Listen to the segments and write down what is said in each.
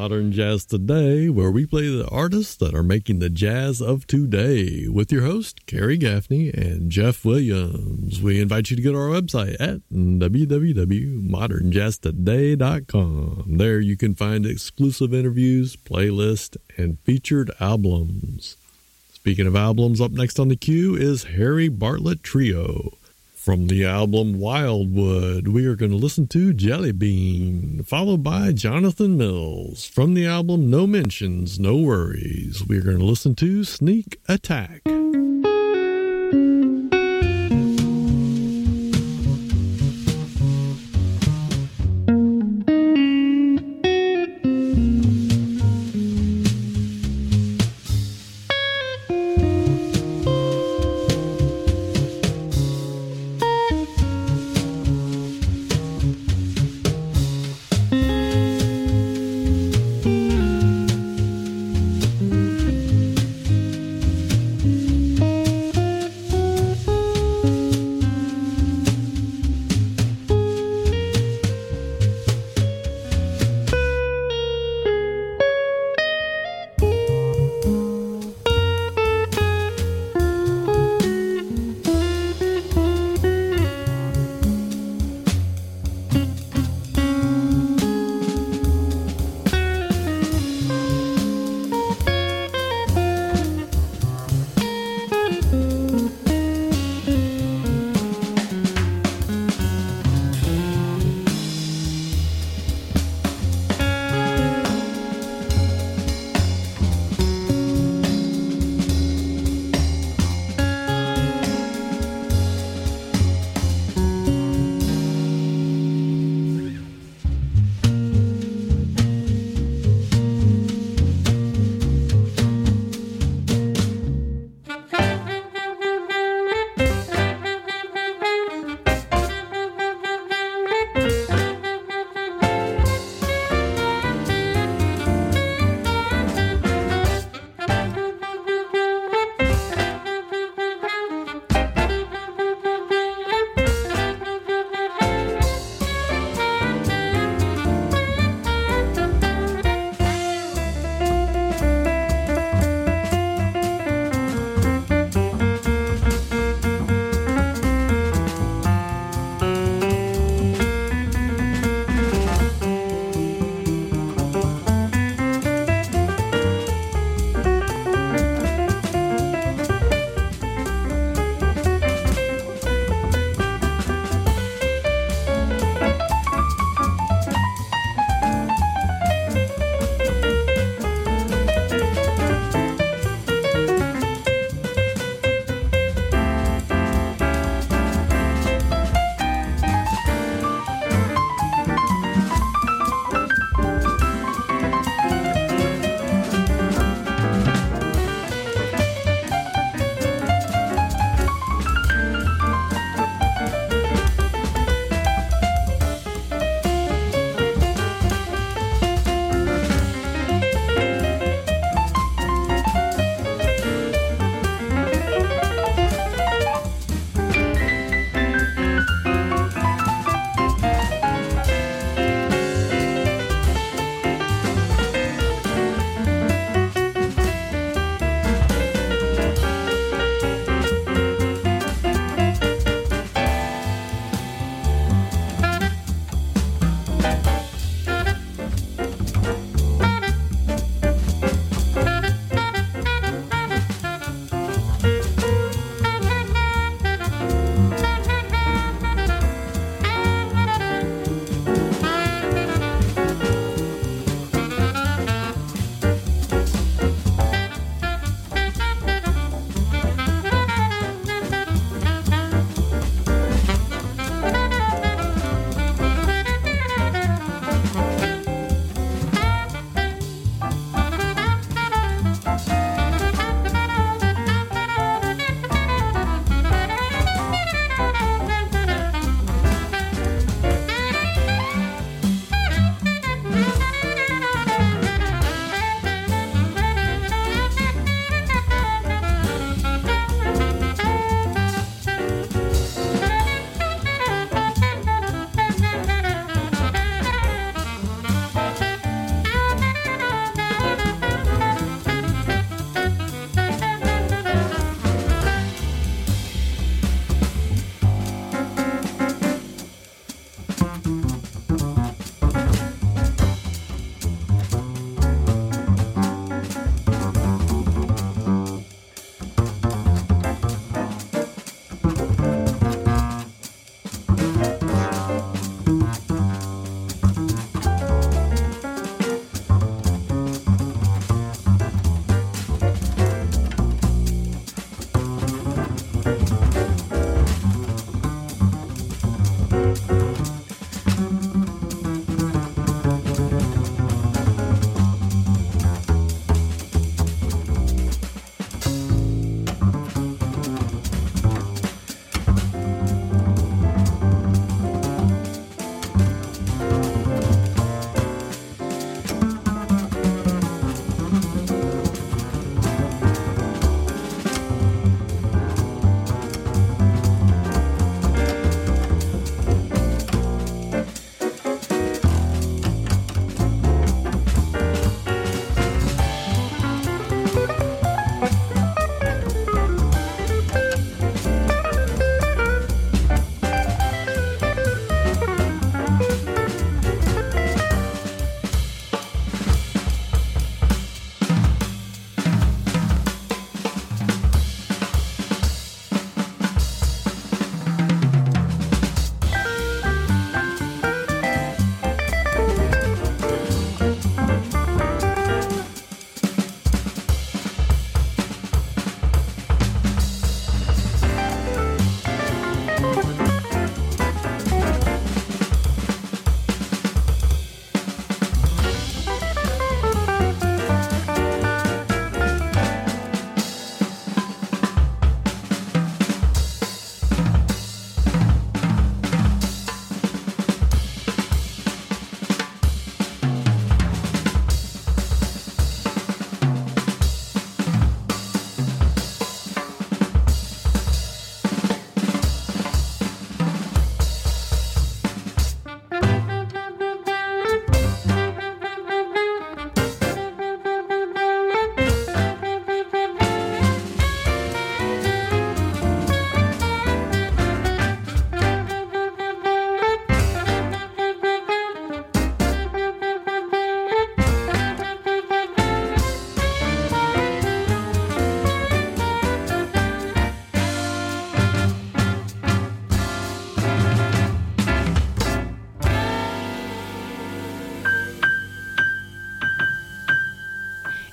Modern Jazz Today, where we play the artists that are making the jazz of today with your host, Kerry Gaffney and Jeff Williams. We invite you to go to our website at www.modernjazztoday.com. There you can find exclusive interviews, playlists, and featured albums. Speaking of albums, up next on the queue is Harry Bartlett Trio. From the album Wildwood, we are going to listen to Jelly Bean, followed by Jonathan Mills. From the album No Mentions, No Worries, we are going to listen to Sneak Attack.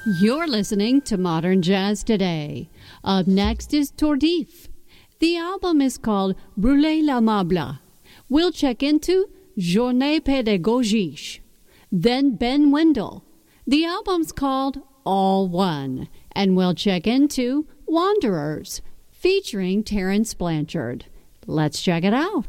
You're listening to Modern Jazz Today. Up next is Tordif. The album is called Brûler l'amable. We'll check into Journée pédagogique. Then Ben Wendell. The album's called All One. And we'll check into Wanderers, featuring Terence Blanchard. Let's check it out.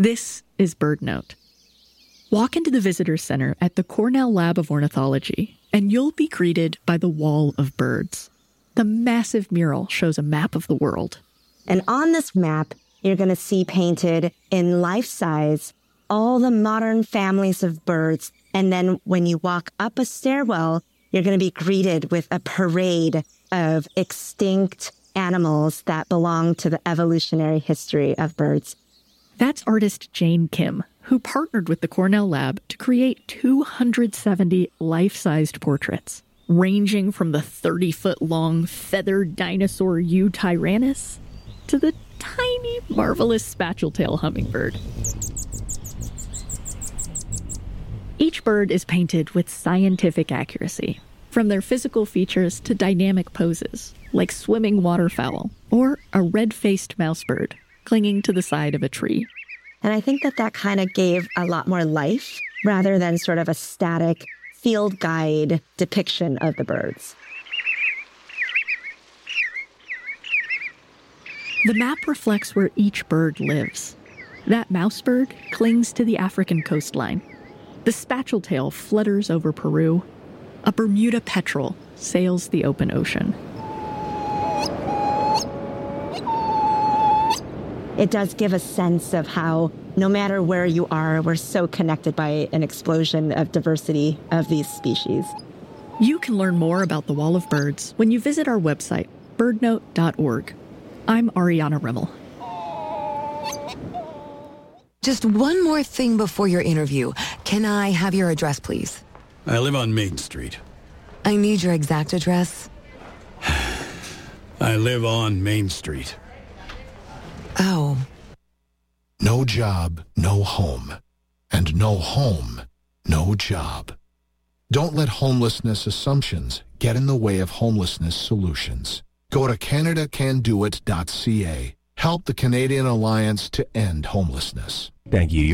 This is BirdNote. Walk into the Visitor Center at the Cornell Lab of Ornithology, and you'll be greeted by the Wall of Birds. The massive mural shows a map of the world. And on this map, you're going to see painted in life size all the modern families of birds. And then when you walk up a stairwell, you're going to be greeted with a parade of extinct animals that belong to the evolutionary history of birds. That's artist Jane Kim, who partnered with the Cornell Lab to create 270 life-sized portraits, ranging from the 30-foot-long feathered dinosaur Eutyrannus to the tiny, marvelous spatule-tail hummingbird. Each bird is painted with scientific accuracy, from their physical features to dynamic poses, like swimming waterfowl or a red-faced mousebird clinging to the side of a tree. And I think that kind of gave a lot more life rather than sort of a static field guide depiction of the birds. The map reflects where each bird lives. That mousebird clings to the African coastline. The spatule-tail flutters over Peru. A Bermuda petrel sails the open ocean. It does give a sense of how, no matter where you are, we're so connected by an explosion of diversity of these species. You can learn more about the Wall of Birds when you visit our website, birdnote.org. I'm Ariana Rimmel. Just one more thing before your interview. Can I have your address, please? I live on Main Street. I need your exact address. I live on Main Street. Oh. No job, no home. And no home, no job. Don't let homelessness assumptions get in the way of homelessness solutions. Go to CanadaCanDoIt.ca. Help the Canadian Alliance to End Homelessness. Thank you.